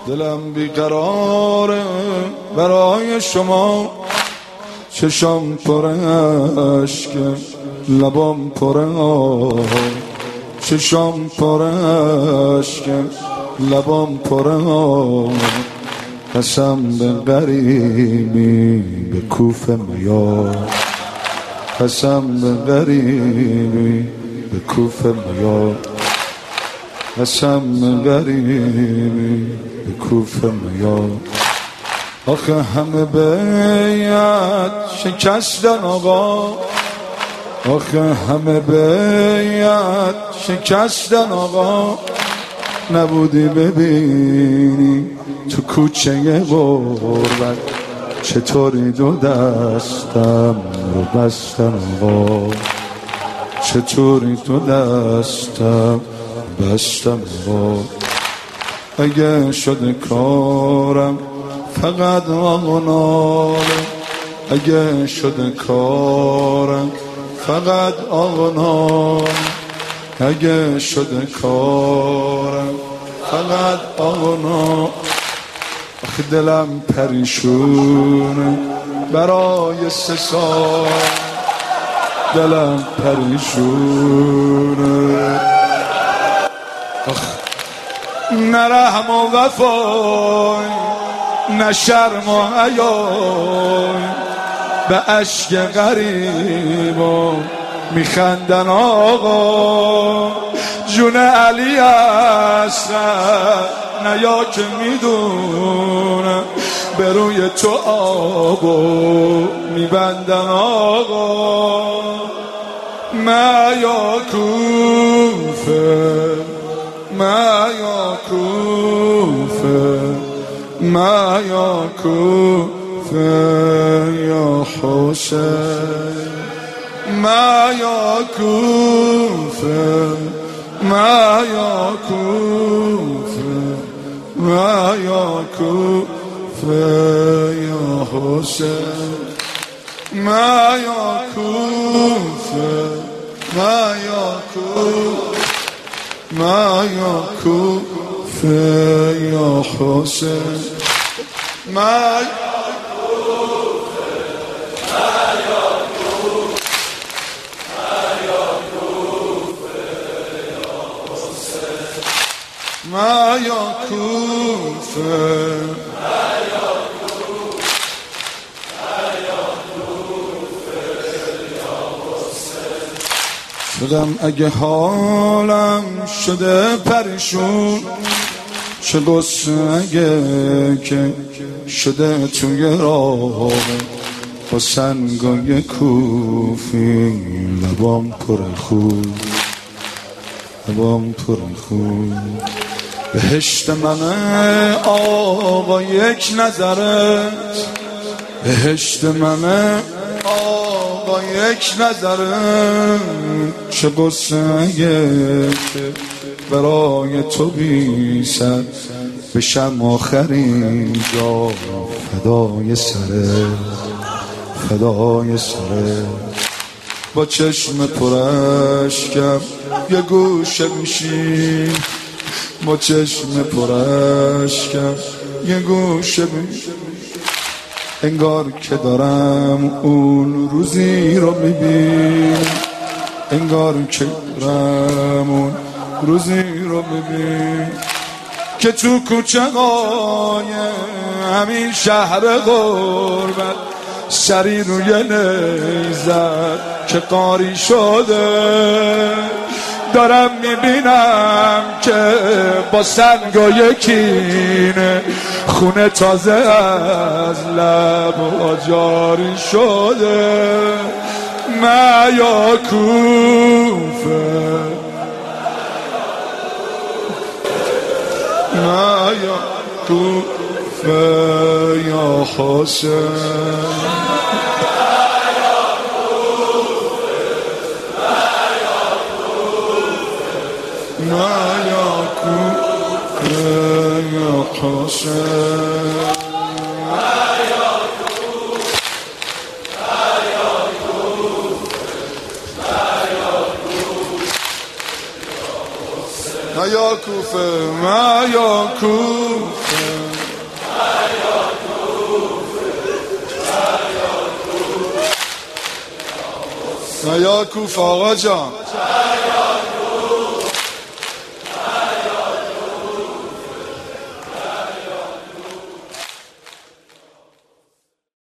دلم بیقراره برای شما، چشام پر اشکه لبام پر آه، چشام پر اشکه لبام پر آه، قسم به غریبی به کوفه میار، قسم به غریبی به کوفه میار، قسم به غریبی به کوفه میار. آخه همه بیعت شکستن آقا، آخه همه بیعت شکستن آقا، نبودی ببینی تو کوچه غربت چطوری دو دستم رو بستن آقا، چطوری دو دستم بستم آقا. اگه شده کارم فقط آغناله، اگه شده کارم فقط آغناله، اگه شده کارم فقط آغناله. آخه دلم پریشونه برای 3 سال، دلم پریشونه. نه رحم و وفای، نه شرم و حیای، به اشک غریبا میخندن آقا. جون علی هستن نه یا که میدونم به روی تو آبو میبندن آقا. ما یا کوفه، ما یا کوفه، ما یا کوفه یا حسین، ما یا کوفه، ما یا کوفه، ما یا کوفه یا حسین، ما یا کوفه، ما یا کوفه، ما یا کوفه یا حسین، ما یا کوفه، ما یا کوفه، شدم اگه حالم شده پریشون، چه غصه اگه که شده توی راه، با سنگای کوفی لبام پر خون، لبام پر خون. بهشت منه آقا یک نظرت، بهشت منه آقا یک نظرت، چه قصه اگه که برای تو بی سر بشم آخرین جا، فدای سره، فدای سره. با چشم پرشکم یه گوشه میشی، با چشم پرشکم یه گوشه میشی، انگار که دارم اون روزی رو میبینم، انگار که دارم اون روزی رو میبینم که تو کوچه های همین شهر غربت سری روی نیزد که قاری شده، دارم میبینم که با سنگای کینه خونه تازه از لب جاری شده. ما یا کوفه، ما یا کوفه یا حسین، ما یا کوفه یا حسین، ما یا کوفه، ما یا کوفه. یا کوفه آقا جان